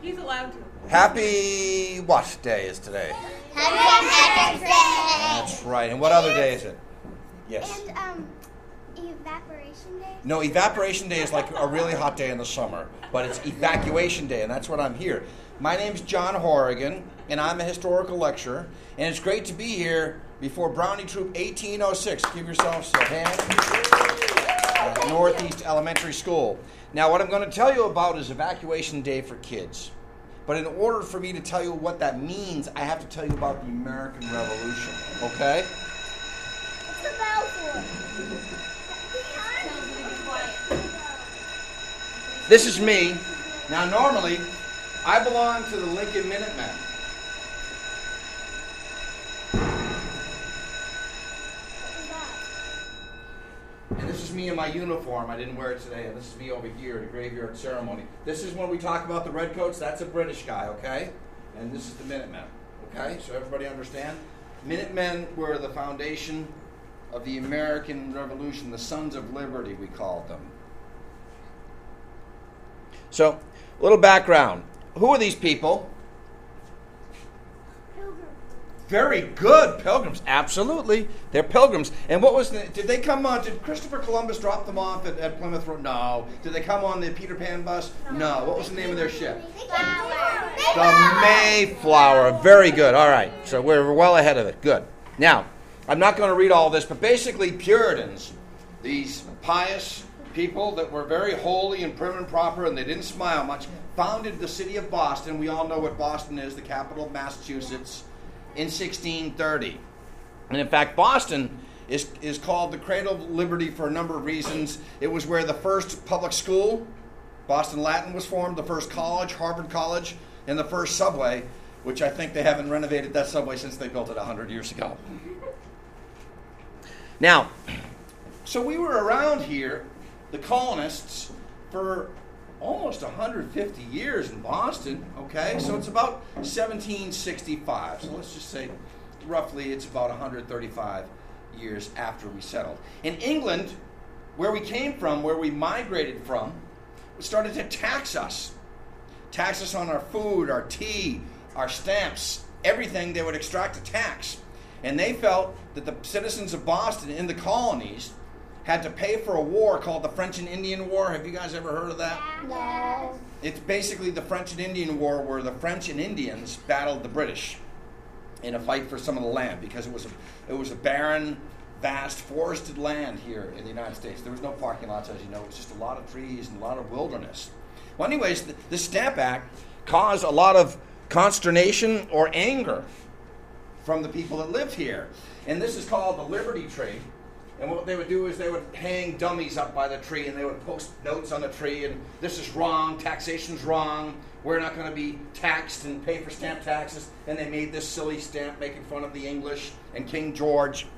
He's allowed to. Happy what day is today? Happy Patrick's Day. That's right. And what other day is it? Yes. And Evaporation Day. No, Evaporation Day is like a really hot day in the summer, but it's Evacuation Day, and that's what I'm here. My name's John Horrigan, and I'm a historical lecturer, and it's great to be here before Brownie Troop 1806. Give yourselves a hand. Northeast Elementary School. Now, what I'm going to tell you about is Evacuation Day for kids. But in order for me to tell you what that means, I have to tell you about the American Revolution, okay? What's the bell for? This is me. Now, normally, I belong to the Lincoln Minutemen. And this is me in my uniform. I didn't wear it today. And this is me over here at a graveyard ceremony. This is when we talk about the Redcoats. That's a British guy, okay? And this is the Minutemen, okay? So everybody understand? Minutemen were the foundation of the American Revolution, the Sons of Liberty, we called them. So, a little background. Who are these people? Pilgrim. Very good. Pilgrims. Absolutely. They're pilgrims. And what was did they come on, did Christopher Columbus drop them off at Plymouth Road? No. Did they come on the Peter Pan bus? No. What was the name of their ship? The Mayflower. Very good. All right. So we're well ahead of it. Good. Now, I'm not going to read all this, but basically Puritans, these pious people that were very holy and prim and proper, and they didn't smile much, founded the city of Boston. We all know what Boston is, the capital of Massachusetts, in 1630. And in fact, Boston is called the cradle of liberty for a number of reasons. It was where the first public school, Boston Latin, was formed, the first college, Harvard College, and the first subway, which I think they haven't renovated that subway since they built it 100 years ago. Now, so we were around here, the colonists, for almost 150 years in Boston, okay? So it's about 1765. So let's just say roughly it's about 135 years after we settled. In England, where we came from, where we migrated from, started to tax us. Tax us on our food, our tea, our stamps, everything. They would extract a tax. And they felt that the citizens of Boston in the colonies had to pay for a war called the French and Indian War. Have you guys ever heard of that? No. It's basically the French and Indian War, where the French and Indians battled the British in a fight for some of the land, because it was a barren, vast, forested land here in the United States. There was no parking lots, as you know. It was just a lot of trees and a lot of wilderness. Well, anyways, the Stamp Act caused a lot of consternation or anger from the people that lived here. And this is called the Liberty Tree. And what they would do is they would hang dummies up by the tree, and they would post notes on the tree, and this is wrong, taxation's wrong, we're not going to be taxed and pay for stamp taxes. And they made this silly stamp making fun of the English and King George.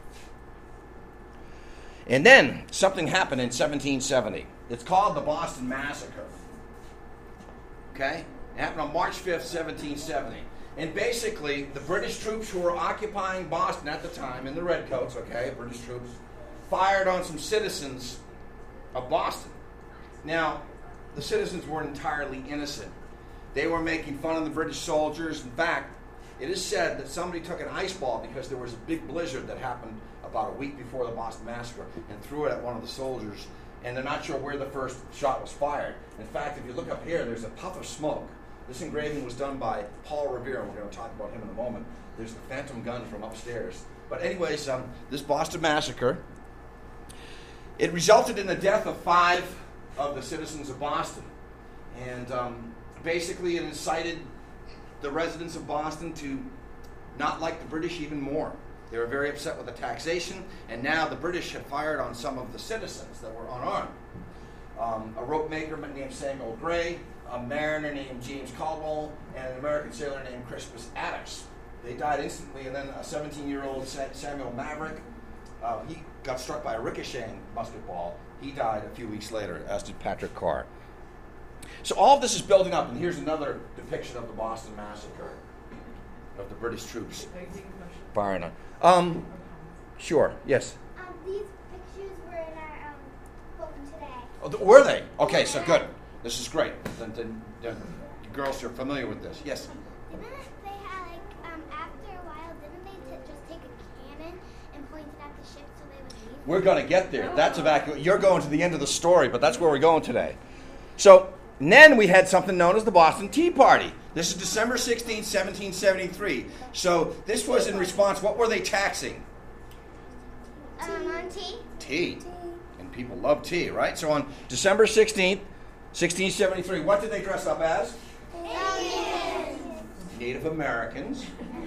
And then something happened in 1770. It's called the Boston Massacre. Okay? It happened on March 5th, 1770. And basically, the British troops who were occupying Boston at the time, in the Redcoats, okay, British troops, fired on some citizens of Boston. Now, the citizens weren't entirely innocent. They were making fun of the British soldiers. In fact, it is said that somebody took an ice ball, because there was a big blizzard that happened about a week before the Boston Massacre, and threw it at one of the soldiers, and they're not sure where the first shot was fired. In fact, if you look up here, there's a puff of smoke. This engraving was done by Paul Revere, and we're going to talk about him in a moment. There's the phantom gun from upstairs. But anyways, this Boston Massacre, it resulted in the death of 5 of the citizens of Boston. And basically it incited the residents of Boston to not like the British even more. They were very upset with the taxation, and now the British had fired on some of the citizens that were unarmed. A rope maker named Samuel Gray, a mariner named James Caldwell, and an American sailor named Crispus Attucks. They died instantly, and then a 17-year-old Samuel Maverick, he got struck by a ricocheting musket ball. He died a few weeks later, as did Patrick Carr. So all of this is building up, and here's another depiction of the Boston Massacre, of the British troops firing on. Sure, yes. These pictures were in our book today. Oh, were they? Okay, so good. This is great. Then girls are familiar with this. Yes? Didn't they have, after a while, didn't they just take a cannon and point it at the ship so they would leave? We're going to get there. That's you're going to the end of the story, but that's where we're going today. So, then we had something known as the Boston Tea Party. This is December 16, 1773. So, this was in response, what were they taxing? On tea? Tea. And people love tea, right? So, on December 16th, 1673, what did they dress up as? Indians. Native Americans.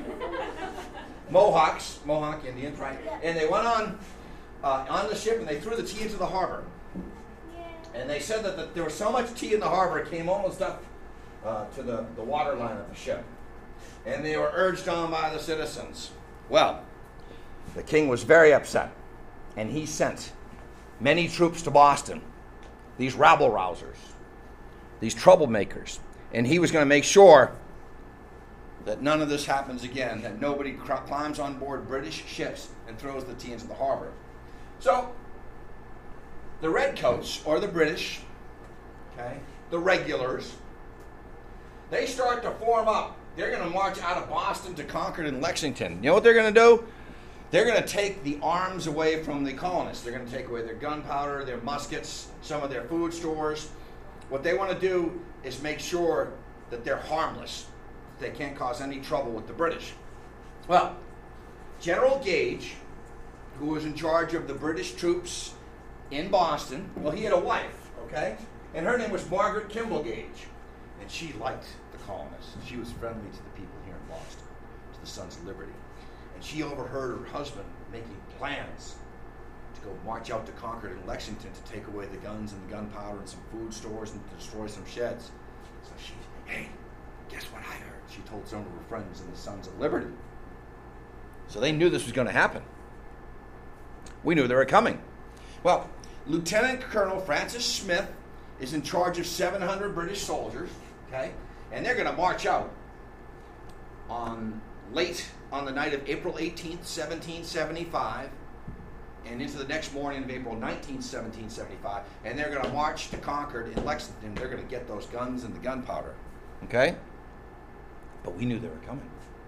Mohawk Indians, right? And they went on the ship and they threw the tea into the harbor. And they said that there was so much tea in the harbor it came almost up to the waterline of the ship. And they were urged on by the citizens. Well, the king was very upset, and he sent many troops to Boston, these rabble-rousers, these troublemakers. And he was going to make sure that none of this happens again, that nobody climbs on board British ships and throws the tea into the harbor. So, the Redcoats, or the British, okay, the regulars, they start to form up. They're going to march out of Boston to Concord and Lexington. You know what they're going to do? They're going to take the arms away from the colonists. They're going to take away their gunpowder, their muskets, some of their food stores. What they want to do is make sure that they're harmless. They can't cause any trouble with the British. Well, General Gage, who was in charge of the British troops in Boston, well, he had a wife, okay? And her name was Margaret Kimball Gage. And she liked the colonists. She was friendly to the people here in Boston, to the Sons of Liberty. And she overheard her husband making plans to go march out to Concord and Lexington to take away the guns and the gunpowder and some food stores and to destroy some sheds. So she, hey, guess what I heard? She told some of her friends in the Sons of Liberty. So they knew this was going to happen. We knew they were coming. Well, Lieutenant Colonel Francis Smith is in charge of 700 British soldiers, okay? And they're going to march out late on the night of April 18th, 1775, and into the next morning of April 19th, 1775, and they're going to march to Concord and Lexington. They're going to get those guns and the gunpowder, okay? But we knew they were coming.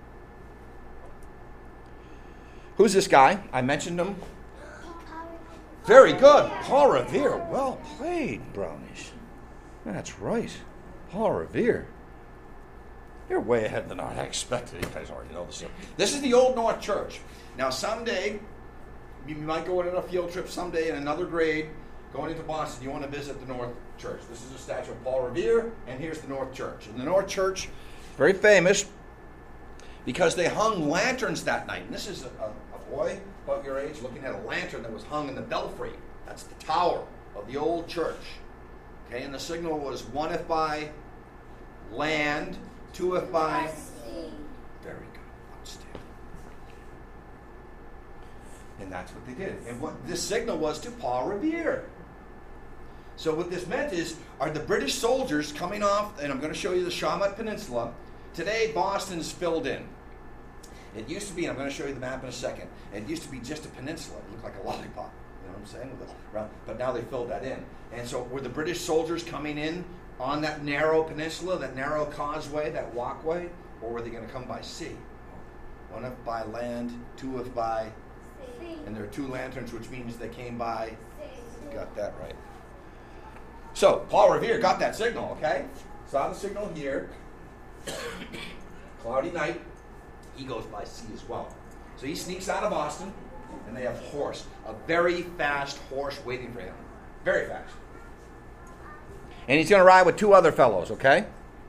Who's this guy? I mentioned him. Very good. Paul Revere. Well played, Brownies. That's right. Paul Revere. You're way ahead than I expected. You guys already know this. This is the Old North Church. Now, someday, you might go on a field trip someday in another grade, going into Boston, you want to visit the North Church. This is a statue of Paul Revere, and here's the North Church. And the North Church, very famous, because they hung lanterns that night. And this is a boy about your age looking at a lantern that was hung in the belfry. That's the tower of the old church. Okay, and the signal was 1 if by land, 2 if by sea. Very good. Outstanding. And that's what they did. And what this signal was to Paul Revere. So what this meant is, are the British soldiers coming off, and I'm going to show you the Shawmut Peninsula. Today, Boston's filled in. It used to be, and I'm going to show you the map in a second, it used to be just a peninsula. It looked like a lollipop, you know what I'm saying? But now they filled that in. And so were the British soldiers coming in on that narrow peninsula, that narrow causeway, that walkway, or were they going to come by sea? 1 if by land, 2 if by sea. And there are 2 lanterns, which means they came by sea. Got that right. So, Paul Revere got that signal, okay? Saw the signal here. Cloudy night. He goes by sea as well. So he sneaks out of Boston, and they have a very fast horse waiting for him. Very fast. And he's going to ride with 2 other fellows, okay?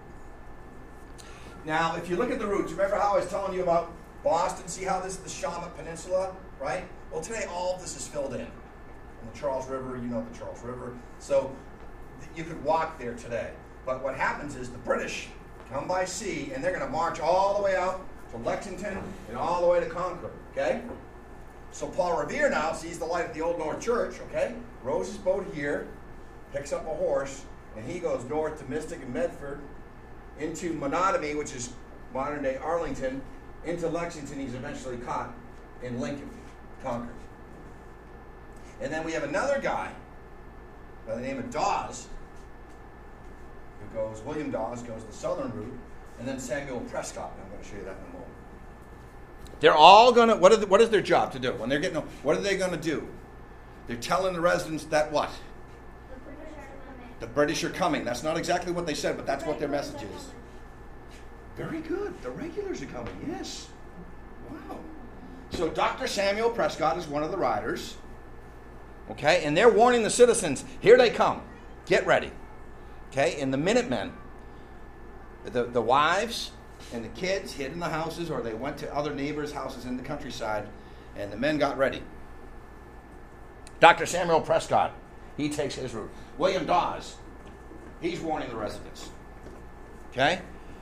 Now, if you look at the routes, remember how I was telling you about Boston? See how this is the Shawmut Peninsula, right? Well, today all of this is filled in. And the Charles River, you know the Charles River. So you could walk there today. But what happens is the British come by sea, and they're going to march all the way out to Lexington and all the way to Concord, okay? So Paul Revere now sees the light at the Old North Church, okay? Rows his boat here, picks up a horse, and he goes north to Mystic and Medford, into Menotomy, which is modern-day Arlington, into Lexington. He's eventually caught in Lincoln, Concord. And then we have another guy by the name of Dawes, who goes, William Dawes goes the southern route, and then Samuel Prescott. And I'm going to show you that in a moment. They're all going to, what is their job to do? When they're getting, what are they going to do? They're telling the residents that what? The British are coming. That's not exactly what they said, but that's what their message is. Very good. The regulars are coming. Yes. Wow. So Dr. Samuel Prescott is one of the riders. Okay, and they're warning the citizens, here they come. Get ready. Okay, and the Minutemen, the wives and the kids hid in the houses, or they went to other neighbors' houses in the countryside, and the men got ready. Dr. Samuel Prescott, he takes his route. William Dawes, he's warning the residents. Okay?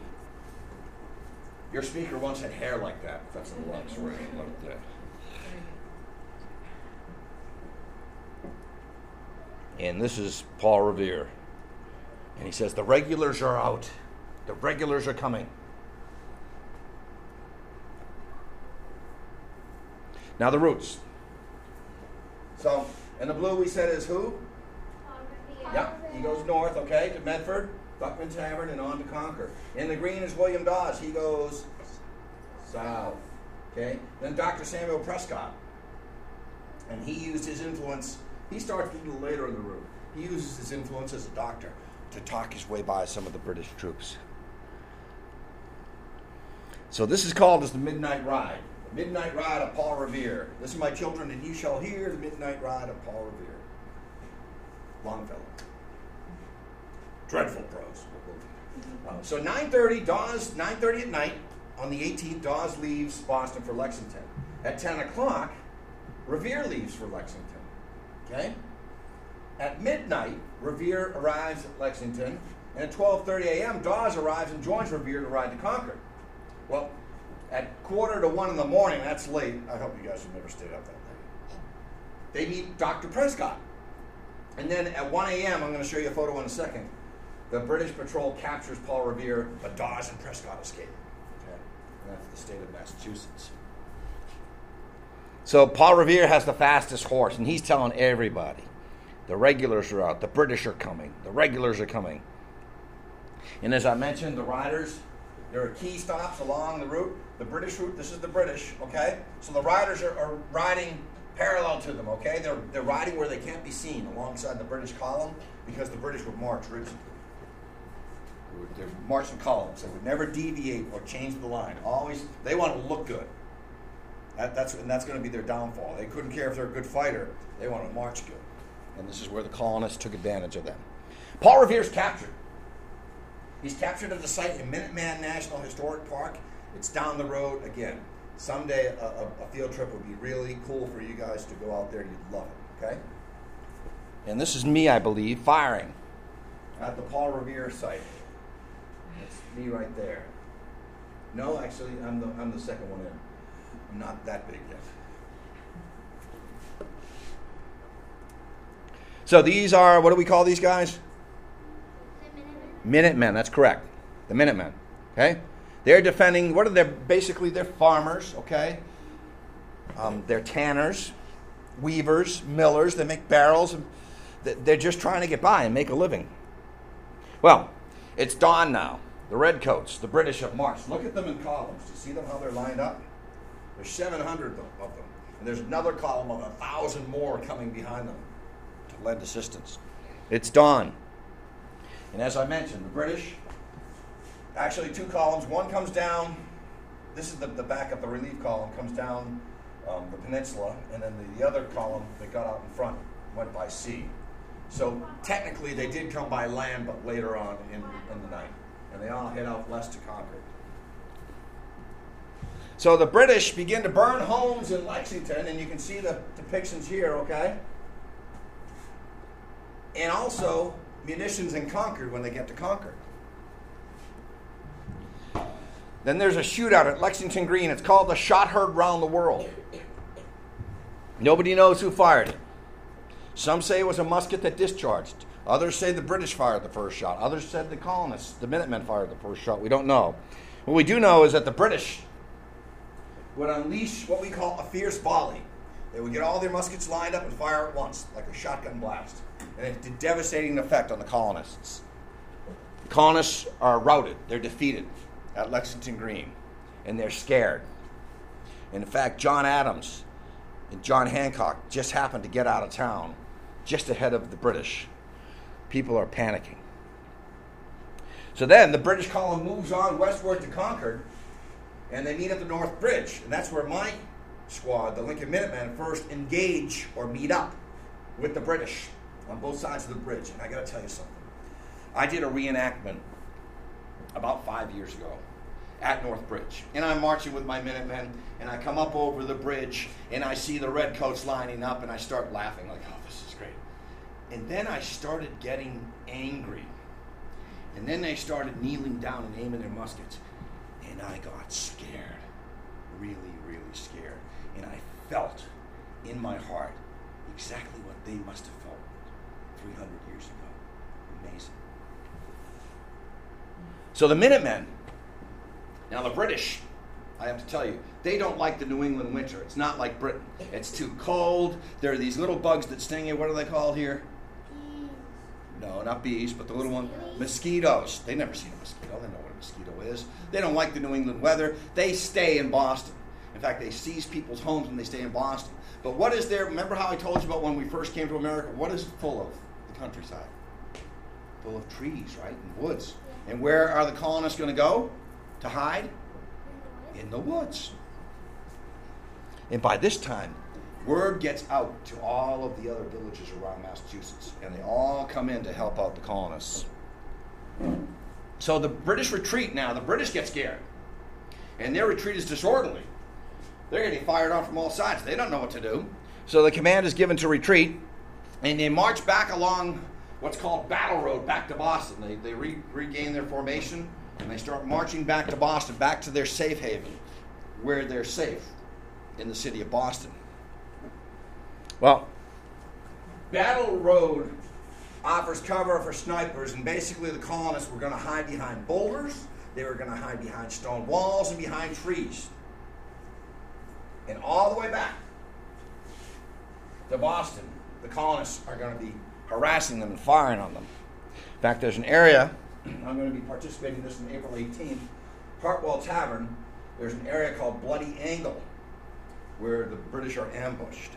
Your speaker once had hair like that. That's a little story. Look at that. And this is Paul Revere. And he says, the regulars are out. The regulars are coming. Now the routes. So, in the blue we said is who? Yep, he goes north, okay, to Medford, Buckman Tavern, and on to Concord. In the green is William Dawes. He goes south, okay? Then Dr. Samuel Prescott. And he used his influence. He starts a little later in the route. He uses his influence as a doctor to talk his way by some of the British troops. So this is called as the Midnight Ride. The Midnight Ride of Paul Revere. Listen, my children, and you shall hear the Midnight Ride of Paul Revere. Longfellow. Dreadful prose. So 9:30, Dawes, 9:30 at night, on the 18th, Dawes leaves Boston for Lexington. At 10 o'clock, Revere leaves for Lexington. Okay? At midnight, Revere arrives at Lexington, and at 12:30 a.m., Dawes arrives and joins Revere to ride to Concord. Well, at 1:45 in the morning, that's late. I hope you guys have never stayed up that late. They meet Dr. Prescott. And then at 1 a.m., I'm going to show you a photo in a second, the British patrol captures Paul Revere, but Dawes and Prescott escape. Okay? And that's the state of Massachusetts. So Paul Revere has the fastest horse, and he's telling everybody, the regulars are out, the British are coming, the regulars are coming. And as I mentioned, the riders, there are key stops along the route. The British route, this is the British, okay? So the riders are riding parallel to them, okay? They're riding where they can't be seen alongside the British column, because the British would march rigidly. They're marching columns. They would never deviate or change the line. Always, they want to look good. That's going to be their downfall. They couldn't care if they're a good fighter. They want to march good. And this is where the colonists took advantage of them. Paul Revere's captured. He's captured at the site in Minuteman National Historic Park. It's down the road. Again, someday a field trip would be really cool for you guys to go out there. You'd love it, okay? And this is me, I believe, firing at the Paul Revere site. That's me right there. No, actually, I'm the second one in. I'm not that big yet. So these are, what do we call these guys? Minutemen, that's correct. The Minutemen, okay? They're defending, what are they? Basically, they're farmers, okay? They're tanners, weavers, millers. They make barrels. They're just trying to get by and make a living. Well, it's dawn now. The redcoats, the British have marched. Look at them in columns. Do you see them, how they're lined up? There's 700 of them. And there's another column of 1,000 more coming behind them to lend assistance. It's dawn. And as I mentioned, the British, actually two columns. One comes down, this is the backup, the relief column, comes down the peninsula, and then the other column that got out in front went by sea. So technically they did come by land, but later on in the night. And they all head out west to Concord. So the British begin to burn homes in Lexington, and you can see the depictions here, okay? And also munitions in Concord when they get to Concord. Then there's a shootout at Lexington Green. It's called the Shot Heard Round the World. Nobody knows who fired it. Some say it was a musket that discharged. Others say the British fired the first shot. Others said the colonists, the Minutemen, fired the first shot. We don't know. What we do know is that the British would unleash what we call a fierce volley. They would get all their muskets lined up and fire at once, like a shotgun blast. And it did devastating effect on the colonists. colonists are routed. They're defeated at Lexington Green, and they're scared. And in fact, John Adams and John Hancock just happened to get out of town just ahead of the British. People are panicking. So then the British column moves on westward to Concord, and they meet at the North Bridge. And that's where my squad, the Lincoln Minutemen, first engage or meet up with the British on both sides of the bridge. And I got to tell you something. I did a reenactment about 5 years ago at North Bridge. And I'm marching with my Minutemen, and I come up over the bridge, and I see the redcoats lining up, and I start laughing like, oh, this is great. And then I started getting angry. And then they started kneeling down and aiming their muskets. And I got scared, really, really scared. And I felt in my heart exactly what they must have felt 300 years ago. Amazing. So the Minutemen, now the British, I have to tell you, they don't like the New England winter. It's not like Britain. It's too cold. There are these little bugs that sting you. What are they called here? No, not bees, but the little one. Mosquitoes. They've never seen a mosquito. They know what a mosquito is. They don't like the New England weather. They stay in Boston. In fact, they seize people's homes when they stay in Boston. But what is there? Remember how I told you about when we first came to America? What is it full of? The countryside. Full of trees, right? And woods. And where are the colonists going to go to hide? In the woods. And by this time, word gets out to all of the other villages around Massachusetts, and they all come in to help out the colonists. So the British retreat now. The British get scared, and their retreat is disorderly. They're getting fired on from all sides. They don't know what to do. So the command is given to retreat, and they march back along what's called Battle Road back to Boston. They regain their formation, and they start marching back to Boston, back to their safe haven, where they're safe in the city of Boston. Well, Battle Road offers cover for snipers, and basically the colonists were going to hide behind boulders, they were going to hide behind stone walls and behind trees. And all the way back to Boston, the colonists are going to be harassing them and firing on them. In fact, there's an area, I'm going to be participating in this on April 18th, Hartwell Tavern. There's an area called Bloody Angle where the British are ambushed.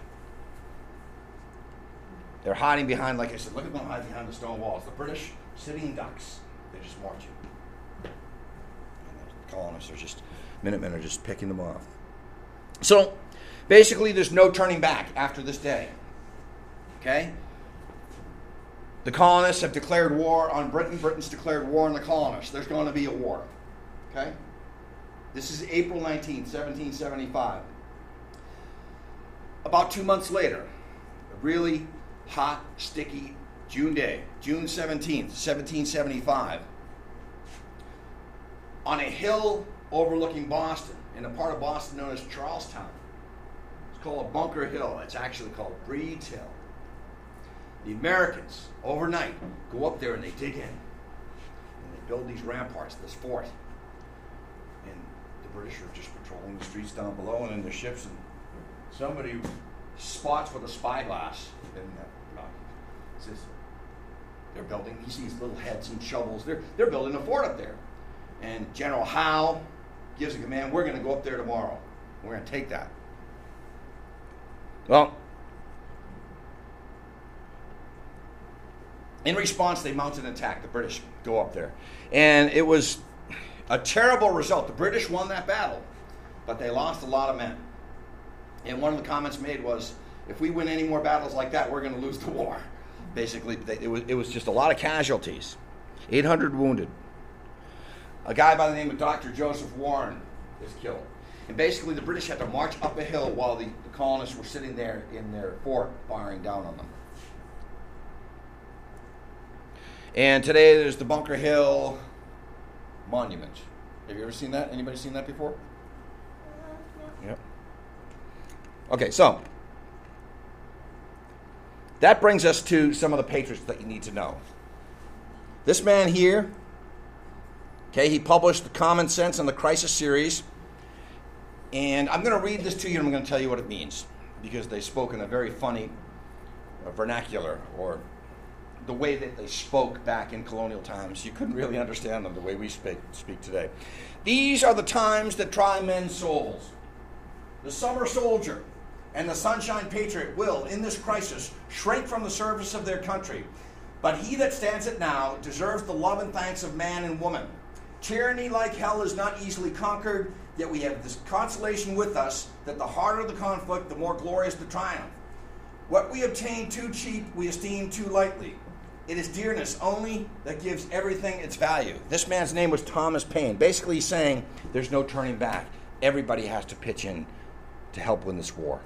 They're hiding behind, like I said, look at them hiding behind the stone walls. The British, sitting ducks. They're just marching. And the colonists are just, Minutemen are just picking them off. So, basically, there's no turning back after this day. Okay? The colonists have declared war on Britain. Britain's declared war on the colonists. There's going to be a war. Okay? This is April 19th, 1775. About 2 months later, a really hot, sticky June day, June 17th, 1775, on a hill overlooking Boston, in a part of Boston known as Charlestown. It's called a Bunker Hill. It's actually called Breed's Hill. The Americans, overnight, go up there and they dig in. And they build these ramparts, this fort. And the British are just patrolling the streets down below and in their ships, and somebody spots with a spyglass. And says, they're building, he sees little heads and shovels. They're building a fort up there. And General Howe gives a command, we're going to go up there tomorrow. We're going to take that. Well, in response, they mount an attack. The British go up there. And it was a terrible result. The British won that battle, but they lost a lot of men. And one of the comments made was, if we win any more battles like that, we're going to lose the war. Basically, it was just a lot of casualties. 800 wounded. A guy by the name of Dr. Joseph Warren is killed. And basically, the British had to march up a hill while the colonists were sitting there in their fort firing down on them. And today, there's the Bunker Hill Monument. Have you ever seen that? Anybody seen that before? No. Yep. Okay, so that brings us to some of the patriots that you need to know. This man here, okay, he published the Common Sense and the Crisis series. And I'm going to read this to you and I'm going to tell you what it means, because they spoke in a very funny vernacular or the way that they spoke back in colonial times. You couldn't really understand them the way we speak today. These are the times that try men's souls. The summer soldier and the sunshine patriot will, in this crisis, shrink from the service of their country. But he that stands it now deserves the love and thanks of man and woman. Tyranny like hell is not easily conquered, yet we have this consolation with us that the harder the conflict, the more glorious the triumph. What we obtain too cheap, we esteem too lightly. It is dearness only that gives everything its value. This man's name was Thomas Paine. Basically saying there's no turning back. Everybody has to pitch in to help win this war.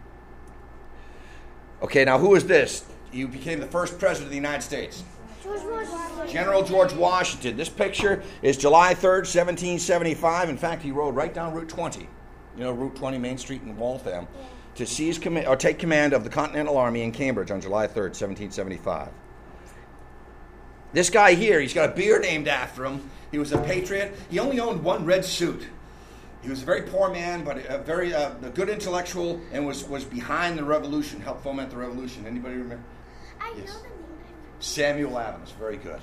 Okay, now who is this? You became the first president of the United States. George Washington. General George Washington. This picture is July 3rd, 1775. In fact, he rode right down Route 20. You know, Route 20, Main Street in Waltham, to seize or take command of the Continental Army in Cambridge on July 3rd, 1775. This guy here, he's got a beer named after him. He was a patriot. He only owned one red suit. He was a very poor man, but a good intellectual, and was behind the revolution, helped foment the revolution. Anybody remember? I know Yes. the name. Samuel Adams. Very good.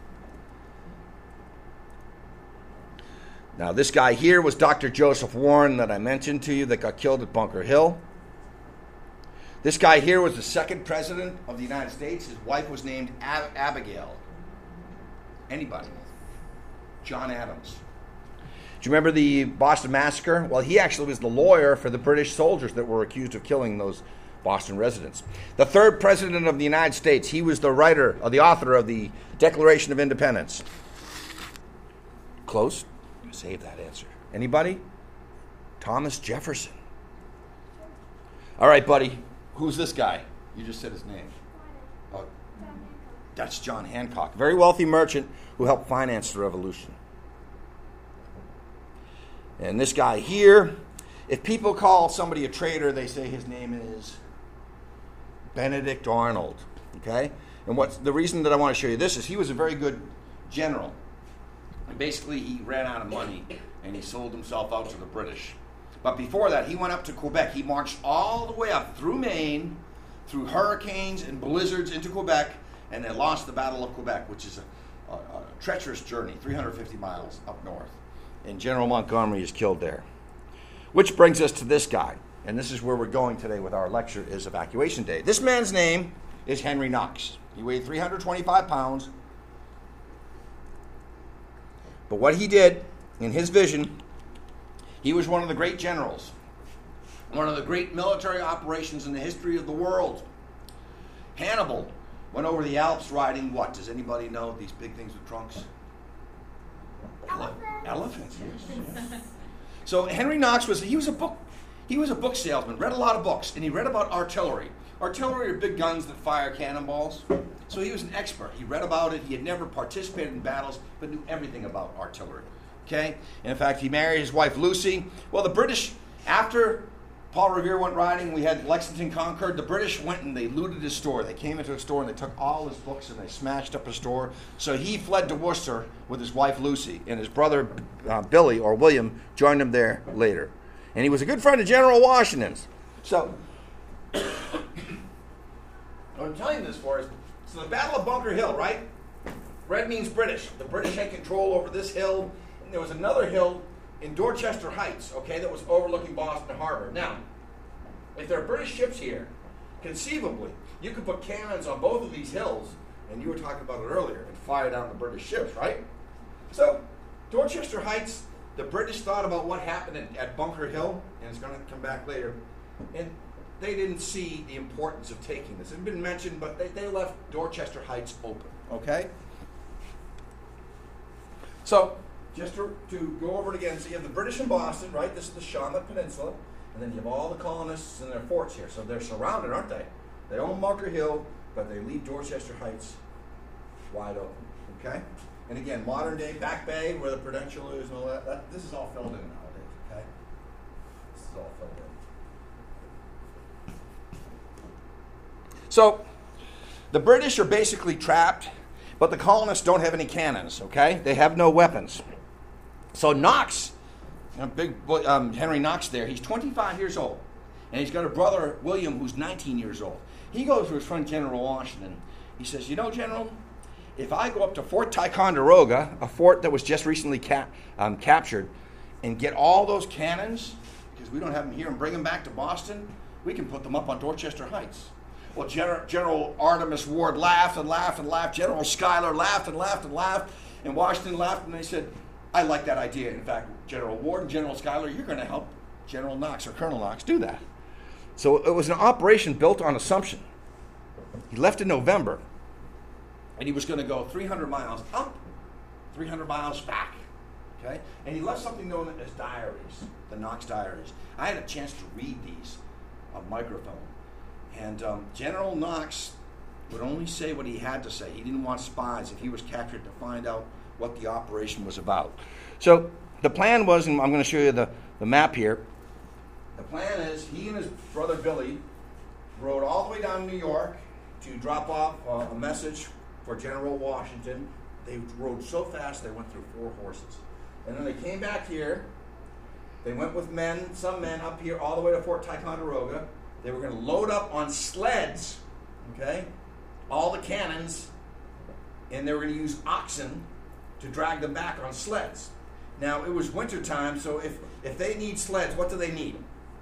Now, this guy here was Dr. Joseph Warren that I mentioned to you that got killed at Bunker Hill. This guy here was the second president of the United States. His wife was named Abigail. Anybody? John Adams. Do you remember the Boston Massacre? Well, he actually was the lawyer for the British soldiers that were accused of killing those Boston residents. The third president of the United States, he was the writer, or the author of the Declaration of Independence. Close? Save that answer. Anybody? Thomas Jefferson. All right, buddy. Who's this guy? You just said his name. Oh, that's John Hancock. Very wealthy merchant who helped finance the revolution. And this guy here, if people call somebody a traitor, they say his name is Benedict Arnold. Okay? And what's the reason that I want to show you this is he was a very good general. And basically, he ran out of money, and he sold himself out to the British. But before that, he went up to Quebec. He marched all the way up through Maine, through hurricanes and blizzards into Quebec, and they lost the Battle of Quebec, which is a treacherous journey, 350 miles up north. And General Montgomery is killed there. Which brings us to this guy. And this is where we're going today with our lecture, is Evacuation Day. This man's name is Henry Knox. He weighed 325 pounds. But what he did, in his vision, he was one of the great generals, one of the great military operations in the history of the world. Hannibal went over the Alps riding what? Does anybody know these big things with trunks? Elephants. Yes. So Henry Knox was a book salesman, read a lot of books, and he read about artillery. Artillery are big guns that fire cannonballs. So he was an expert. He read about it. He had never participated in battles, but knew everything about artillery. Okay? And in fact, he married his wife Lucy. Well, the British, after Paul Revere went riding, we had Lexington conquered. The British went and they looted his store. They came into a store and they took all his books and they smashed up his store. So he fled to Worcester with his wife Lucy, and his brother Billy, or William, joined him there later. And he was a good friend of General Washington's. So, what I'm telling you this for is, so the Battle of Bunker Hill, right? Red means British. The British had control over this hill, and there was another hill in Dorchester Heights, okay, that was overlooking Boston Harbor. Now, if there are British ships here, conceivably, you could put cannons on both of these hills, and you were talking about it earlier, and fire down the British ships, right? So, Dorchester Heights, the British thought about what happened at Bunker Hill, and it's going to come back later, and they didn't see the importance of taking this. It had been mentioned, but they left Dorchester Heights open, okay? So, just to go over it again, so you have the British in Boston, right? This is the Shawmut Peninsula, and then you have all the colonists and their forts here. So they're surrounded, aren't they? They own Bunker Hill, but they leave Dorchester Heights wide open, okay? And again, modern day Back Bay, where the Prudential is and all that, this is all filled in nowadays, okay? This is all filled in. So, the British are basically trapped, but the colonists don't have any cannons, okay? They have no weapons. So Knox, Henry Knox there, he's 25 years old. And he's got a brother, William, who's 19 years old. He goes to his friend General Washington, He says, you know, General, if I go up to Fort Ticonderoga, a fort that was just recently captured, and get all those cannons, because we don't have them here, and bring them back to Boston, we can put them up on Dorchester Heights. Well, General Artemus Ward laughed and laughed and laughed. General Schuyler laughed and laughed and laughed. And Washington laughed, and they said, I like that idea. In fact, General Ward and General Schuyler, you're going to help General Knox or Colonel Knox do that. So it was an operation built on assumption. He left in November, and he was going to go 300 miles up, 300 miles back. Okay? And he left something known as diaries, the Knox diaries. I had a chance to read these on microfilm. And General Knox would only say what he had to say. He didn't want spies, if he was captured, to find out what the operation was about. So the plan was, and I'm going to show you the map here. The plan is he and his brother Billy rode all the way down to New York to drop off a message for General Washington. They rode so fast they went through 4 horses. And then they came back here. They went with some men up here all the way to Fort Ticonderoga. They were going to load up on sleds, okay, all the cannons, and they were going to use oxen to drag them back on sleds. Now, it was wintertime, so if they need sleds, what do they need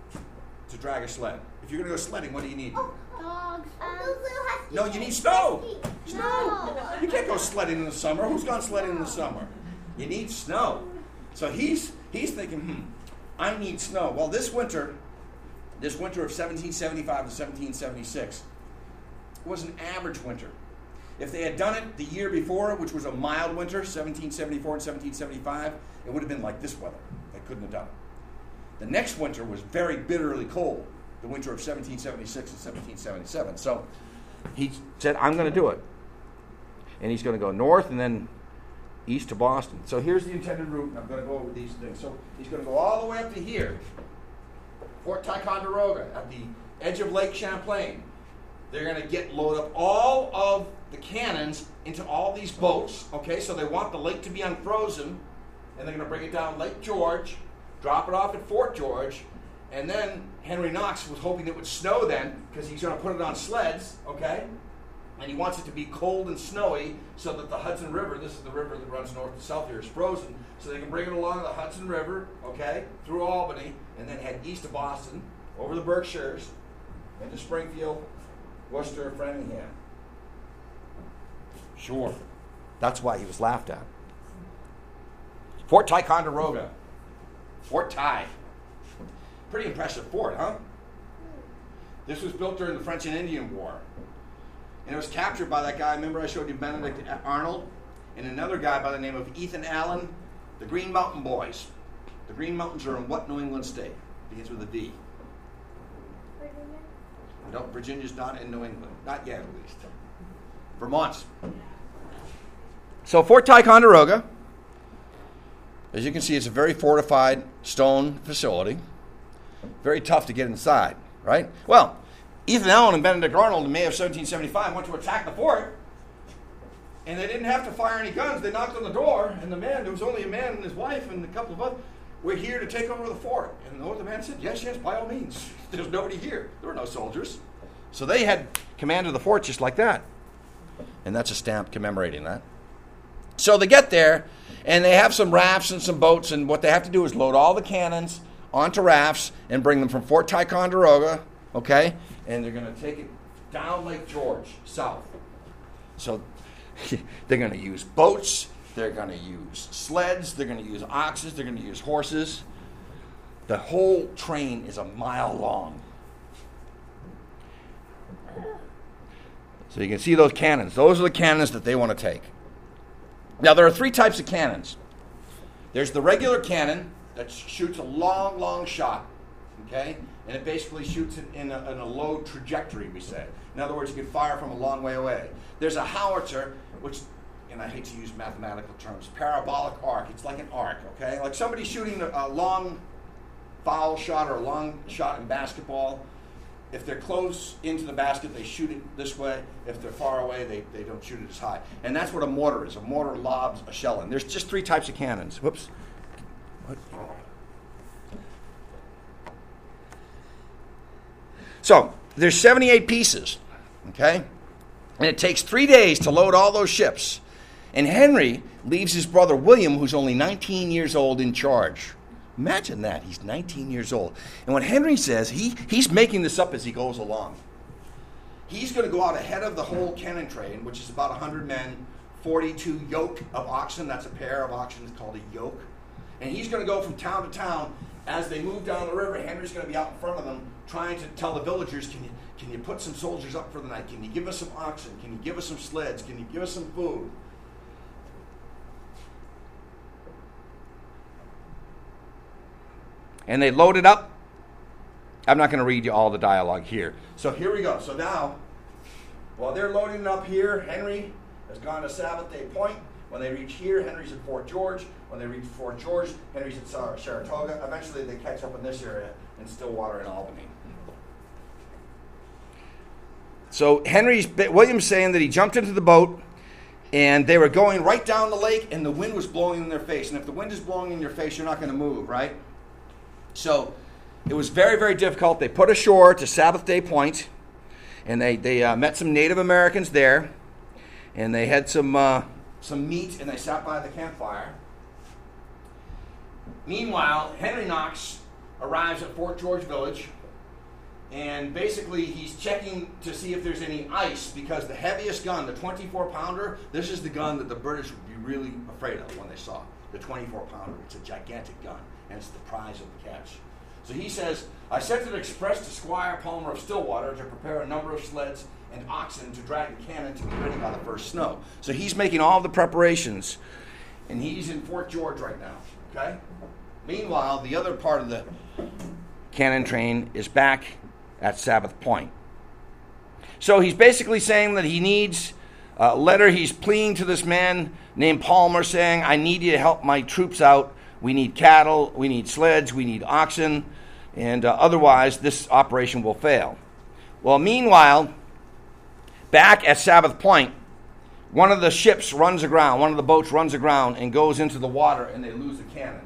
to drag a sled? If you're going to go sledding, what do you need? Dogs. No, you need snow. Snow. No. You can't go sledding in the summer. Who's gone sledding in the summer? You need snow. So he's thinking, I need snow. Well, this winter of 1775 to 1776 was an average winter. If they had done it the year before, which was a mild winter, 1774 and 1775, it would have been like this weather. They couldn't have done it. The next winter was very bitterly cold, the winter of 1776 and 1777. So he said, I'm going to do it. And he's going to go north and then east to Boston. So here's the intended route, and I'm going to go over these things. So he's going to go all the way up to here, Fort Ticonderoga, at the edge of Lake Champlain. They're going to load up all of the cannons into all these boats, okay? So they want the lake to be unfrozen, and they're going to bring it down Lake George, drop it off at Fort George, and then Henry Knox was hoping it would snow then, because he's going to put it on sleds, okay? And he wants it to be cold and snowy so that the Hudson River, this is the river that runs north to south here, is frozen, so they can bring it along the Hudson River, okay, through Albany, and then head east of Boston, over the Berkshires, into Springfield, Worcester, Framingham. Sure. That's why he was laughed at. Fort Ticonderoga. Fort Ti. Pretty impressive fort, huh? This was built during the French and Indian War. And it was captured by that guy, remember I showed you Benedict Arnold? And another guy by the name of Ethan Allen, the Green Mountain Boys. The Green Mountains are in what New England state? Begins with a V. Virginia. No, Virginia's not in New England. Not yet, at least. Vermont. So Fort Ticonderoga, as you can see, it's a very fortified stone facility. Very tough to get inside, right? Well, Ethan Allen and Benedict Arnold in May of 1775 went to attack the fort, and they didn't have to fire any guns. They knocked on the door, and the man, there was only a man and his wife and a couple of others, we're here to take over the fort. And the man said, yes, by all means. There's nobody here. There were no soldiers. So they had command of the fort just like that. And that's a stamp commemorating that. So they get there, and they have some rafts and some boats, and what they have to do is load all the cannons onto rafts and bring them from Fort Ticonderoga, okay? And they're going to take it down Lake George, south. So they're going to use boats, they're going to use sleds, they're going to use oxes, they're going to use horses. The whole train is a mile long. So you can see those cannons. Those are the cannons that they want to take. Now, there are 3 types of cannons. There's the regular cannon that shoots a long, long shot, okay? And it basically shoots it in a low trajectory, we say. In other words, you can fire from a long way away. There's a howitzer, which, and I hate to use mathematical terms, parabolic arc. It's like an arc, okay? Like somebody shooting a long foul shot or a long shot in basketball. If they're close into the basket, they shoot it this way. If they're far away, they don't shoot it as high. And that's what a mortar is. A mortar lobs a shell in. There's just 3 types of cannons. Whoops. What? So there's 78 pieces, okay? And it takes 3 days to load all those ships. And Henry leaves his brother William, who's only 19 years old, in charge. Imagine that. He's 19 years old. And what Henry says, he's making this up as he goes along. He's going to go out ahead of the whole cannon train, which is about 100 men, 42 yoke of oxen. That's a pair of oxen. It's called a yoke. And he's going to go from town to town. As they move down the river, Henry's going to be out in front of them trying to tell the villagers, can you put some soldiers up for the night? Can you give us some oxen? Can you give us some sleds? Can you give us some food? And they loaded up. I'm not going to read you all the dialogue here. So here we go. So now, while they're loading it up here, Henry has gone to Sabbath Day Point. When they reach here, Henry's at Fort George. When they reach Fort George, Henry's at Saratoga. Eventually, they catch up in this area in Stillwater and Albany. So William's saying that he jumped into the boat, and they were going right down the lake, and the wind was blowing in their face. And if the wind is blowing in your face, you're not going to move, right? So it was very, very difficult. They put ashore to Sabbath Day Point, and they met some Native Americans there, and they had some meat, and they sat by the campfire. Meanwhile, Henry Knox arrives at Fort George Village, and basically he's checking to see if there's any ice, because the heaviest gun, the 24-pounder, this is the gun that the British would be really afraid of when they saw it, the 24-pounder. It's a gigantic gun, and it's the prize of the catch. So he says, I sent an express to Squire Palmer of Stillwater to prepare a number of sleds and oxen to drag the cannon to be ready by the first snow. So he's making all the preparations, and he's in Fort George right now, okay? Meanwhile, the other part of the cannon train is back at Sabbath Point. So he's basically saying that he needs a letter. He's pleading to this man named Palmer, saying, I need you to help my troops out. We need cattle, we need sleds, we need oxen, and otherwise this operation will fail. Well, meanwhile, back at Sabbath Point, one of the ships runs aground, one of the boats runs aground and goes into the water, and they lose the cannon.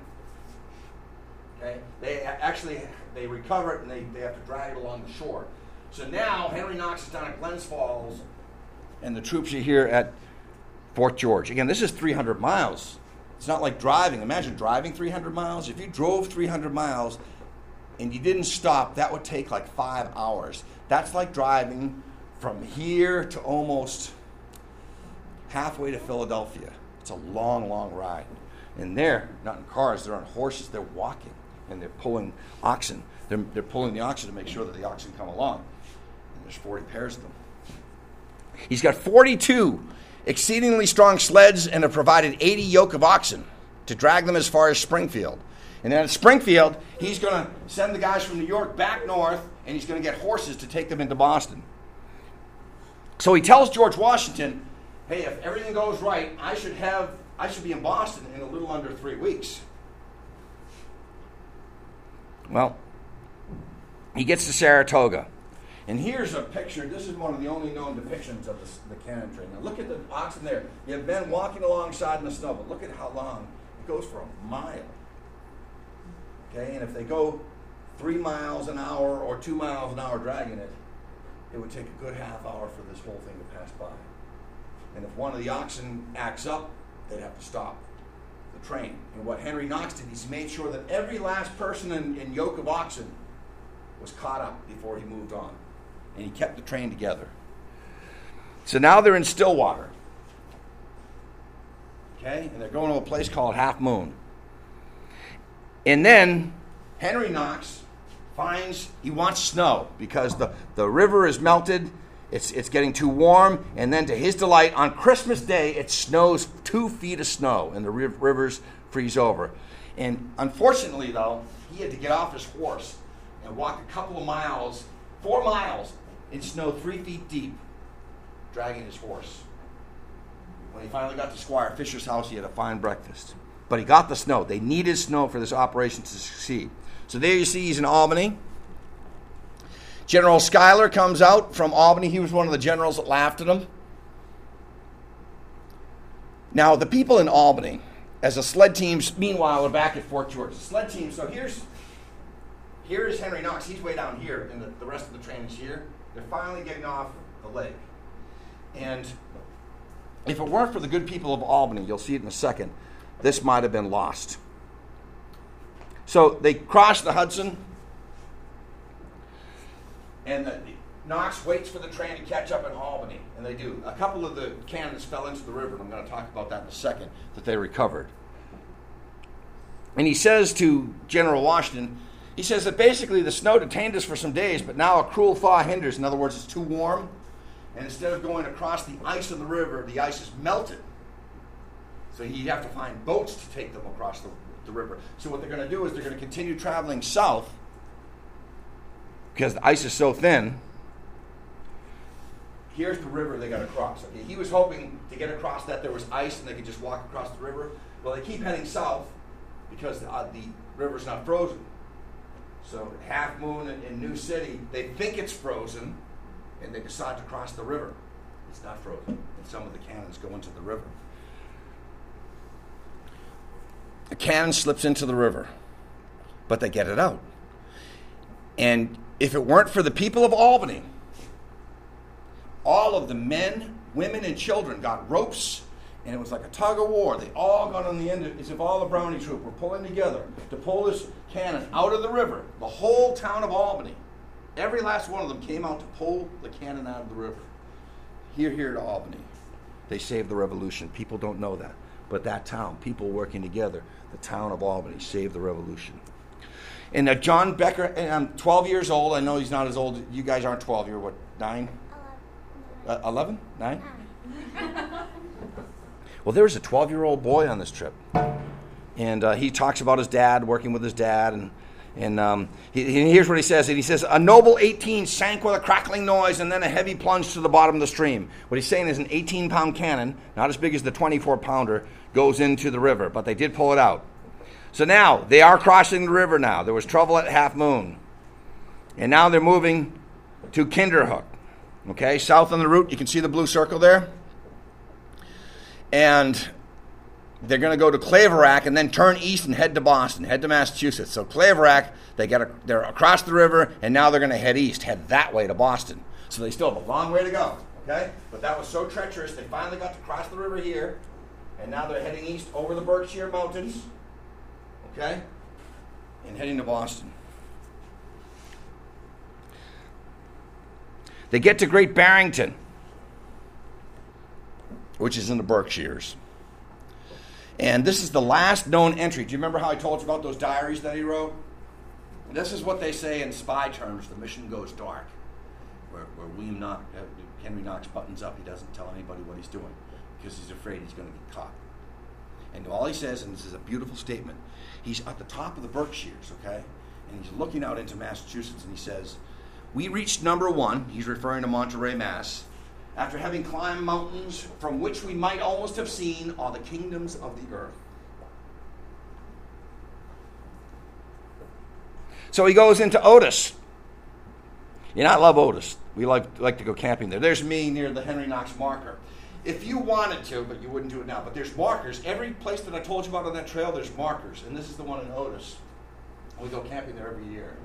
Okay? They recover it, and they have to drag it along the shore. So now Henry Knox is down at Glens Falls, and the troops are here at Fort George. Again, this is 300 miles. It's not like driving. Imagine driving 300 miles. If you drove 300 miles and you didn't stop, that would take like 5 hours. That's like driving from here to almost halfway to Philadelphia. It's a long, long ride. And they're not in cars. They're on horses. They're walking, and they're pulling oxen. They're pulling the oxen to make sure that the oxen come along. And there's 40 pairs of them. He's got 42 exceedingly strong sleds, and have provided 80 yoke of oxen to drag them as far as Springfield. And then at Springfield, he's going to send the guys from New York back north, and he's going to get horses to take them into Boston. So he tells George Washington, hey, if everything goes right, I should be in Boston in a little under 3 weeks. Well, he gets to Saratoga. And here's a picture. This is one of the only known depictions of the cannon train. Now look at the oxen there. You have men walking alongside in the snow, but look at how long. It goes for a mile. Okay, and if they go 3 miles an hour or 2 miles an hour dragging it, it would take a good half hour for this whole thing to pass by. And if one of the oxen acts up, they'd have to stop the train. And what Henry Knox did is he made sure that every last person in yoke of oxen was caught up before he moved on. And he kept the train together. So now they're in Stillwater. Okay? And they're going to a place called Half Moon. And then Henry Knox finds he wants snow because the river is melted. It's getting too warm. And then to his delight, on Christmas Day, it snows 2 feet of snow and the rivers freeze over. And unfortunately, though, he had to get off his horse and walk a couple of miles, 4 miles, in snow 3 feet deep, dragging his horse. When he finally got to Squire Fisher's house, he had a fine breakfast. But he got the snow. They needed snow for this operation to succeed. So there you see he's in Albany. General Schuyler comes out from Albany. He was one of the generals that laughed at him. Now, the people in Albany, as the sled teams, meanwhile, are back at Fort George. The sled team, so here's Henry Knox. He's way down here, and the rest of the train is here. They're finally getting off the lake. And if it weren't for the good people of Albany, you'll see it in a second, this might have been lost. So they cross the Hudson, and Knox waits for the train to catch up in Albany, and they do. A couple of the cannons fell into the river, and I'm going to talk about that in a second, that they recovered. And he says to General Washington, he says that basically the snow detained us for some days, but now a cruel thaw hinders. In other words, it's too warm, and instead of going across the ice of the river, the ice is melted. So you have to find boats to take them across the river. So what they're going to do is they're going to continue traveling south because the ice is so thin. Here's the river they got to cross. Okay, he was hoping to get across that there was ice and they could just walk across the river. Well, they keep heading south because the river's not frozen. So Half Moon in New City, they think it's frozen, and they decide to cross the river. It's not frozen, and some of the cannons go into the river. A cannon slips into the river, but they get it out. And if it weren't for the people of Albany, all of the men, women, and children got ropes, and it was like a tug of war. They all got on the end, as if all the Brownie troop were pulling together to pull this cannon out of the river. The whole town of Albany, every last one of them came out to pull the cannon out of the river. Here to Albany. They saved the revolution. People don't know that. But that town, people working together, the town of Albany saved the revolution. And John Becker, and I'm 12 years old. I know he's not as old. You guys aren't 12. You're what, 9? 11? 9? Well, there was a 12-year-old boy on this trip. And he talks about his dad, working with his dad. And here's what he says. And he says, a noble 18 sank with a crackling noise and then a heavy plunge to the bottom of the stream. What he's saying is an 18-pound cannon, not as big as the 24-pounder, goes into the river. But they did pull it out. So now, they are crossing the river now. There was trouble at Half Moon. And now they're moving to Kinderhook. Okay, south on the route, you can see the blue circle there. And they're going to go to Claverack and then turn east and head to Boston, head to Massachusetts. So Claverack, they're across the river, and now they're going to head east, head that way to Boston. So they still have a long way to go, okay? But that was so treacherous, they finally got to cross the river here, and now they're heading east over the Berkshire Mountains, okay, and heading to Boston. They get to Great Barrington, which is in the Berkshires. And this is the last known entry. Do you remember how I told you about those diaries that he wrote? This is what they say in spy terms, the mission goes dark. Where Henry Knox buttons up, he doesn't tell anybody what he's doing because he's afraid he's going to get caught. And all he says, and this is a beautiful statement, he's at the top of the Berkshires, okay? And he's looking out into Massachusetts, and he says, we reached number 1, he's referring to Monterey, Mass., after having climbed mountains from which we might almost have seen all the kingdoms of the earth. So he goes into Otis. You know, I love Otis. We like to go camping there. There's me near the Henry Knox marker. If you wanted to, but you wouldn't do it now, but there's markers. Every place that I told you about on that trail, there's markers. And this is the one in Otis. We go camping there every year.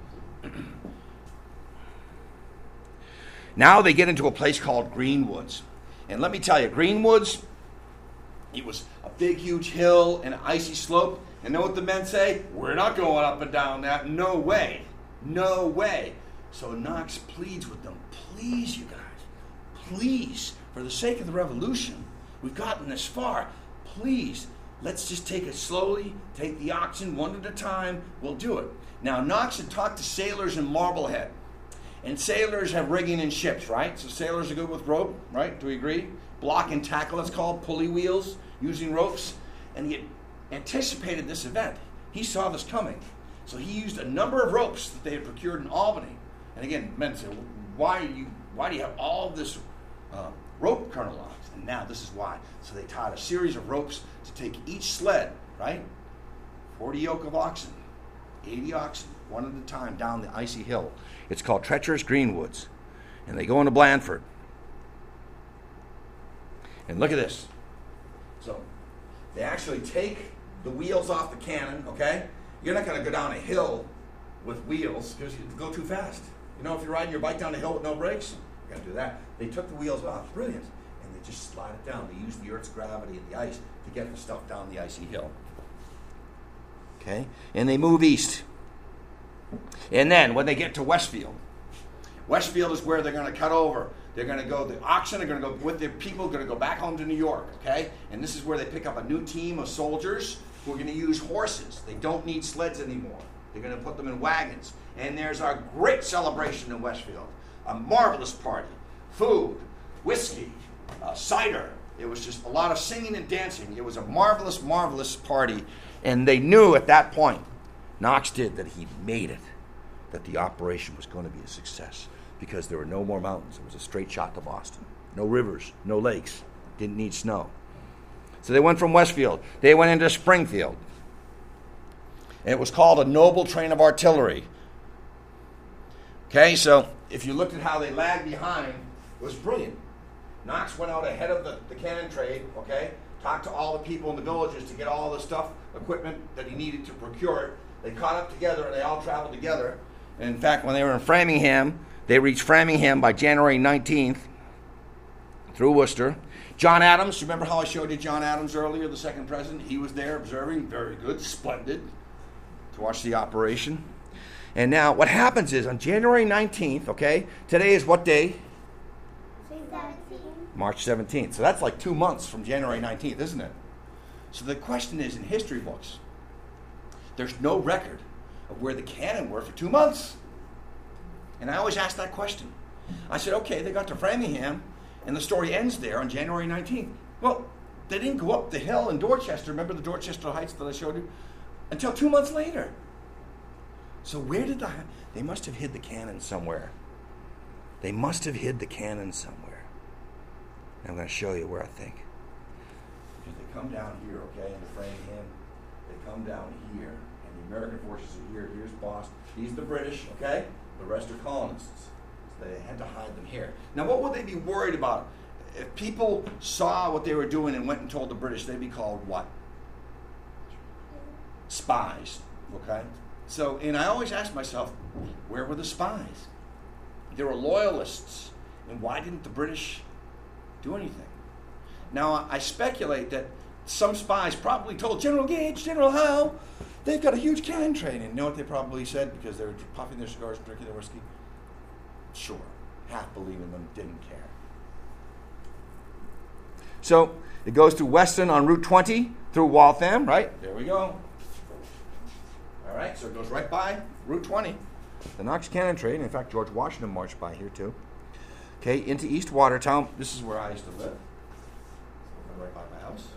Now they get into a place called Greenwoods. And let me tell you, Greenwoods, it was a big, huge hill and an icy slope. And know what the men say? We're not going up and down that. No way. No way. So Knox pleads with them, please, you guys, please, for the sake of the revolution, we've gotten this far. Please, let's just take it slowly, take the oxen one at a time. We'll do it. Now, Knox had talked to sailors in Marblehead. And sailors have rigging in ships, right? So sailors are good with rope, right? Do we agree? Block and tackle, it's called, pulley wheels, using ropes. And he had anticipated this event. He saw this coming. So he used a number of ropes that they had procured in Albany. And again, men say, why do you have all this rope, Colonel Knox? And now this is why. So they tied a series of ropes to take each sled, right? 40 yoke of oxen, 80 oxen, one at a time down the icy hill. It's called Treacherous Greenwoods. And they go into Blandford. And look at this. So they actually take the wheels off the cannon, okay? You're not going to go down a hill with wheels because you go too fast. You know, if you're riding your bike down a hill with no brakes, you're going to do that. They took the wheels off. Brilliant. And they just slide it down. They use the Earth's gravity and the ice to get the stuff down the icy hill. Okay? And they move east. And then when they get to Westfield is where they're going to cut over. They're going to go, the oxen are going to go with their people, going to go back home to New York, okay? And this is where they pick up a new team of soldiers who are going to use horses. They don't need sleds anymore. They're going to put them in wagons. And there's our great celebration in Westfield. A marvelous party. Food, whiskey, cider. It was just a lot of singing and dancing. It was a marvelous, marvelous party. And they knew at that point, Knox did, that he made it, that the operation was going to be a success because there were no more mountains. It was a straight shot to Boston. No rivers, no lakes, didn't need snow. So they went from Westfield. They went into Springfield. And it was called a noble train of artillery. Okay, so if you looked at how they lagged behind, it was brilliant. Knox went out ahead of the cannon trade, okay, talked to all the people in the villages to get all the stuff, equipment that he needed to procure it. They caught up together and they all traveled together. And in fact, when they were in Framingham, they reached Framingham by January 19th through Worcester. John Adams, remember how I showed you John Adams earlier, the second president? He was there observing, very good, splendid, to watch the operation. And now what happens is on January 19th, okay, today is what day? 17. March 17th. So that's like 2 months from January 19th, isn't it? So the question is, in history books, there's no record of where the cannon were for 2 months. And I always ask that question. I said, okay, they got to Framingham, and the story ends there on January 19th. Well, they didn't go up the hill in Dorchester, remember the Dorchester Heights that I showed you? Until 2 months later. So where did they must have hid the cannon somewhere. They must have hid the cannon somewhere. And I'm going to show you where I think. Because they come down here, okay, into Framingham. They come down here, and the American forces are here. Here's Boston. These are the British, okay? The rest are colonists. So they had to hide them here. Now, what would they be worried about? If people saw what they were doing and went and told the British, they'd be called what? Spies, okay? So, and I always ask myself, where were the spies? There were loyalists, and why didn't the British do anything? Now, I speculate that some spies probably told General Gage, General Howe, they've got a huge cannon train. And you know what they probably said because they were puffing their cigars and drinking their whiskey? Sure. Half believing them, didn't care. So it goes to Weston on Route 20 through Waltham, right? There we go. All right, so it goes right by Route 20. The Knox cannon train. In fact, George Washington marched by here too. Okay, into East Watertown. This is where I used to live. Right by my house.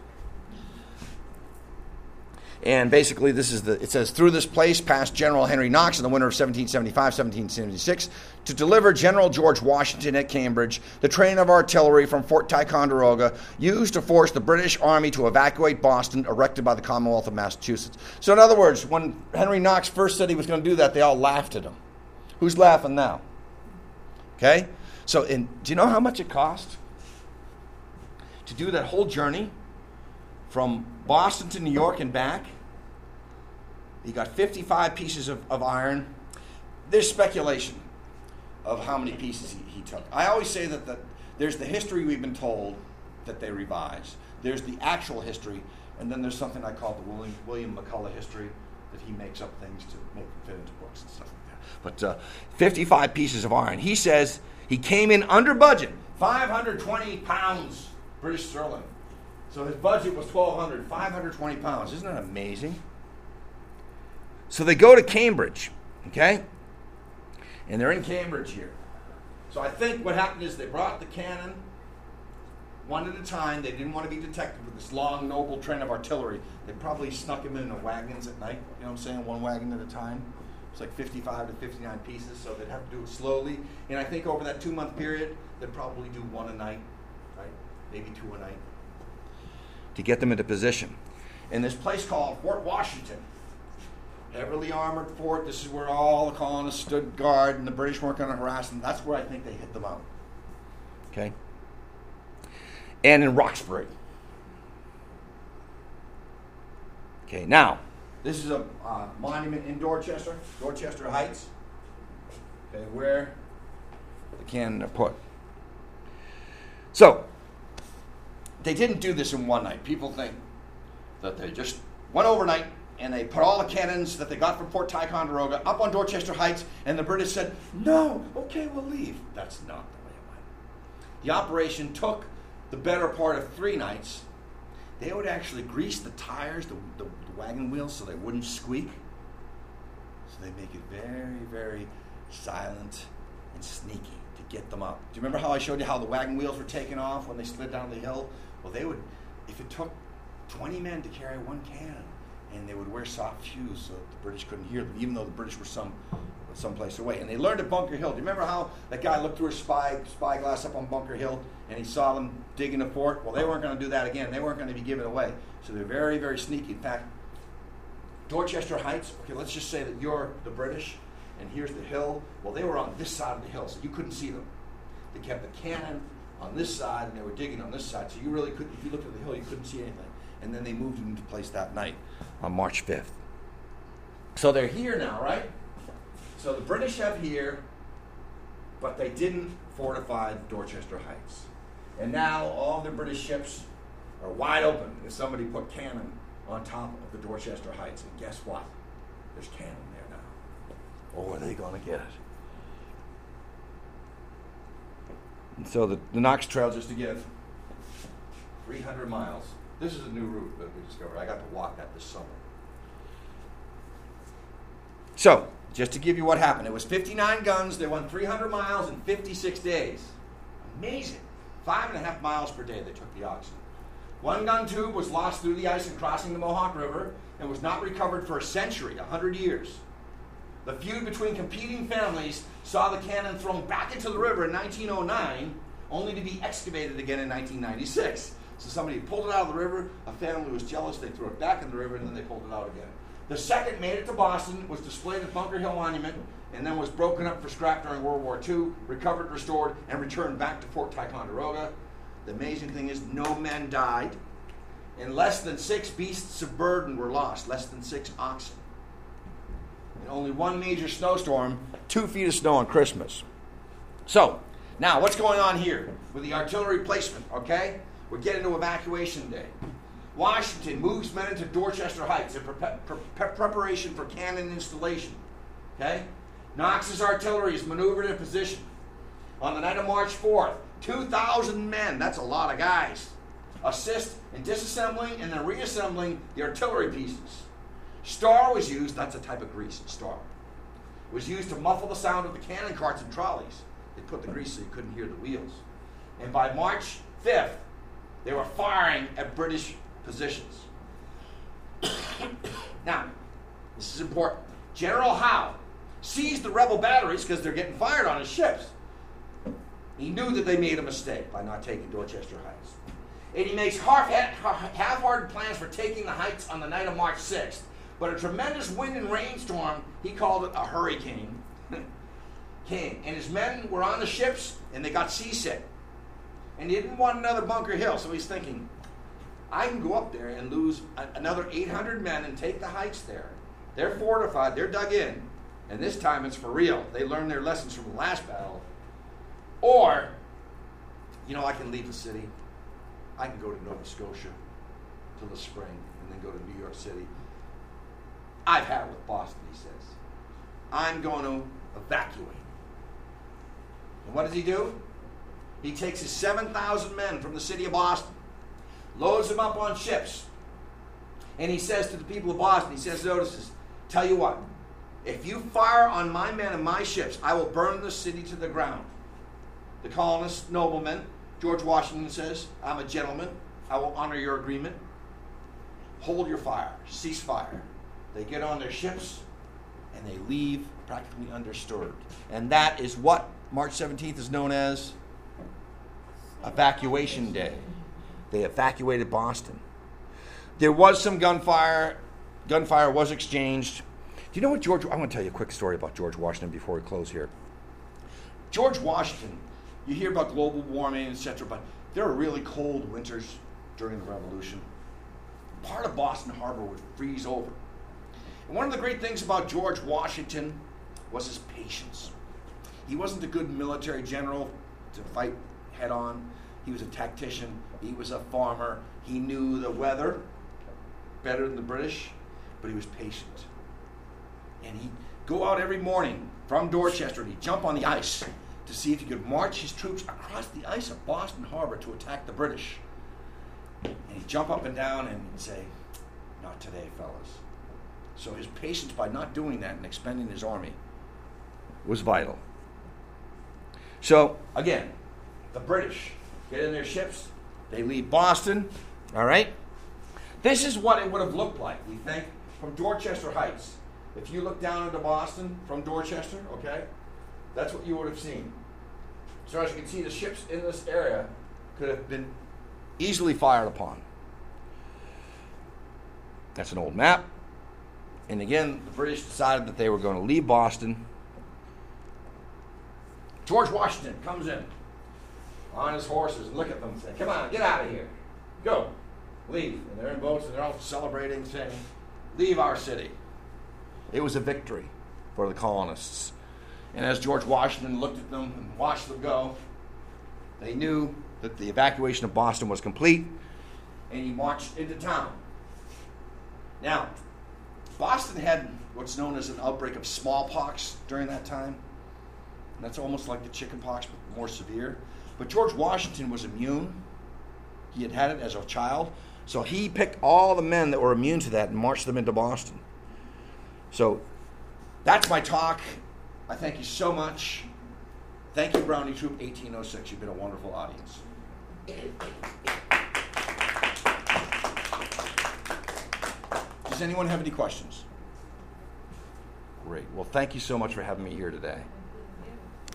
And basically, it says, through this place passed General Henry Knox in the winter of 1775-1776 to deliver General George Washington at Cambridge the train of artillery from Fort Ticonderoga used to force the British Army to evacuate Boston, erected by the Commonwealth of Massachusetts. So in other words, when Henry Knox first said he was going to do that, they all laughed at him. Who's laughing now? Okay? So do you know how much it cost to do that whole journey from Boston to New York and back? He got 55 pieces of iron. There's speculation of how many pieces he took. I always say that there's the history we've been told that they revise. There's the actual history, and then there's something I call the William McCullough history, that he makes up things to make them fit into books and stuff like that. But 55 pieces of iron. He says he came in under budget, 520 pounds British sterling. So his budget was 1,200, 520 pounds. Isn't that amazing? So they go to Cambridge, okay? And they're in Cambridge here. So I think what happened is they brought the cannon one at a time. They didn't want to be detected with this long, noble train of artillery. They probably snuck him in the wagons at night, you know what I'm saying, one wagon at a time. It's like 55 to 59 pieces, so they'd have to do it slowly. And I think over that 2-month period, they'd probably do one a night, right? Maybe two a night, to get them into position. In this place called Fort Washington, heavily armored fort. This is where all the colonists stood guard, and the British weren't going to harass them. That's where I think they hit them out. Okay? And in Roxbury. Okay, now, this is a monument in Dorchester Heights, okay, where the cannon are put. So, they didn't do this in one night. People think that they just went overnight and they put all the cannons that they got from Fort Ticonderoga up on Dorchester Heights, and the British said, no, okay, we'll leave. That's not the way it went. The operation took the better part of 3 nights. They would actually grease the tires, the wagon wheels, so they wouldn't squeak. So they make it very, very silent and sneaky to get them up. Do you remember how I showed you how the wagon wheels were taken off when they slid down the hill? Well, they would, if it took 20 men to carry one cannon, and they would wear soft shoes so that the British couldn't hear them, even though the British were someplace away. And they learned at Bunker Hill. Do you remember how that guy looked through his spyglass up on Bunker Hill, and he saw them digging the fort? Well, they weren't going to do that again. They weren't going to be given away. So they're very, very sneaky. In fact, Dorchester Heights, okay, let's just say that you're the British, and here's the hill. Well, they were on this side of the hill, so you couldn't see them. They kept the cannon on this side, and they were digging on this side, so you really couldn't, if you looked at the hill, you couldn't see anything. And then they moved it into place that night on March 5th. So they're here now, right? So the British have here, but they didn't fortify Dorchester Heights. And now all the British ships are wide open if somebody put cannon on top of the Dorchester Heights. And guess what? There's cannon there now. Or are they going to get it? And so the Knox Trail, just to give 300 miles. This is a new route that we discovered. I got to walk that this summer. So, just to give you what happened. It was 59 guns. They won 300 miles in 56 days. Amazing. 5.5 miles per day they took the oxen. One gun tube was lost through the ice in crossing the Mohawk River and was not recovered for a century, 100 years. The feud between competing families saw the cannon thrown back into the river in 1909, only to be excavated again in 1996. So somebody pulled it out of the river, a family was jealous, they threw it back in the river, and then they pulled it out again. The second made it to Boston, was displayed at Bunker Hill Monument, and then was broken up for scrap during World War II, recovered, restored, and returned back to Fort Ticonderoga. The amazing thing is no men died, and less than 6 beasts of burden were lost, less than 6 oxen. And only one major snowstorm, 2 feet of snow on Christmas. So, now what's going on here with the artillery placement, okay? We're getting to evacuation day. Washington moves men into Dorchester Heights in preparation for cannon installation. Okay? Knox's artillery is maneuvered in position. On the night of March 4th, 2,000 men, that's a lot of guys, assist in disassembling and then reassembling the artillery pieces. Star was used, that's a type of grease, star, was used to muffle the sound of the cannon carts and trolleys. They put the grease so you couldn't hear the wheels. And by March 5th, they were firing at British positions. Now, this is important. General Howe sees the rebel batteries because they're getting fired on his ships. He knew that they made a mistake by not taking Dorchester Heights. And he makes half-hearted plans for taking the heights on the night of March 6th. But a tremendous wind and rainstorm, he called it a hurricane, came. And his men were on the ships, and they got seasick. And he didn't want another Bunker Hill, so he's thinking, I can go up there and lose another 800 men and take the heights there. They're fortified, they're dug in, and this time it's for real. They learned their lessons from the last battle. Or, I can leave the city. I can go to Nova Scotia till the spring and then go to New York City. I've had it with Boston, he says. I'm going to evacuate. And what does he do? He takes his 7,000 men from the city of Boston, loads them up on ships, and he says to the people of Boston, he says, notices, tell you what, if you fire on my men and my ships, I will burn the city to the ground. The colonists, noblemen, George Washington says, I'm a gentleman, I will honor your agreement. Hold your fire, cease fire. They get on their ships, and they leave practically undisturbed. And that is what March 17th is known as Evacuation Day. They evacuated Boston. There was some gunfire. Gunfire was exchanged. Do you know what I want to tell you a quick story about George Washington before we close here. George Washington, you hear about global warming, etc., but there were really cold winters during the Revolution. Part of Boston Harbor would freeze over. And one of the great things about George Washington was his patience. He wasn't a good military general to fight head on, He was a tactician. He was a farmer. He knew the weather better than the British, but he was patient. And he'd go out every morning from Dorchester and he'd jump on the ice to see if he could march his troops across the ice of Boston Harbor to attack the British. And he'd jump up and down and he'd say, "Not today, fellas." So his patience by not doing that and expending his army was vital. So, again, the British get in their ships. They leave Boston. All right? This is what it would have looked like, we think, from Dorchester Heights. If you look down into Boston from Dorchester, okay, that's what you would have seen. So as you can see, the ships in this area could have been easily fired upon. That's an old map. And again, the British decided that they were going to leave Boston. George Washington comes in on his horses and look at them and say, "Come on, get out of here. Go. Leave." And they're in boats and they're all celebrating, saying, "Leave our city." It was a victory for the colonists. And as George Washington looked at them and watched them go, they knew that the evacuation of Boston was complete, and he marched into town. Now, Boston had what's known as an outbreak of smallpox during that time. And that's almost like the chickenpox, but more severe. But George Washington was immune. He had it as a child. So he picked all the men that were immune to that and marched them into Boston. So that's my talk. I thank you so much. Thank you, Brownie Troop 1806. You've been a wonderful audience. Does anyone have any questions? Great. Well, thank you so much for having me here today.